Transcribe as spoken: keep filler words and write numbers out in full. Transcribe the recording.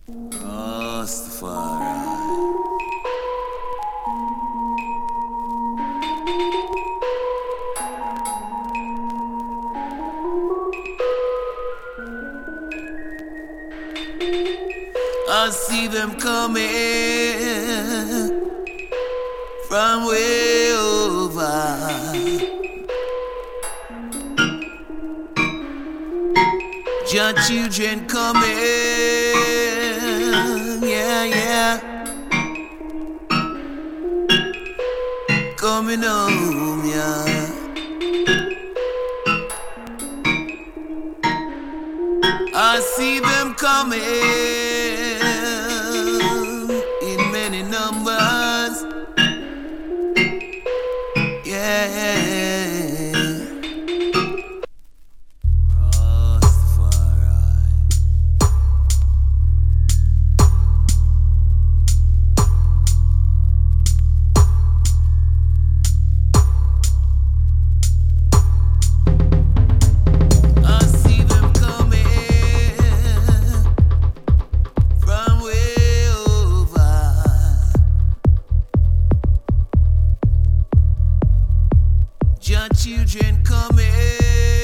Rastafari. I see them coming from way over. Your children coming, yeah, yeah, coming home, yeah. I see them coming in many numbers, yeah. Your children coming.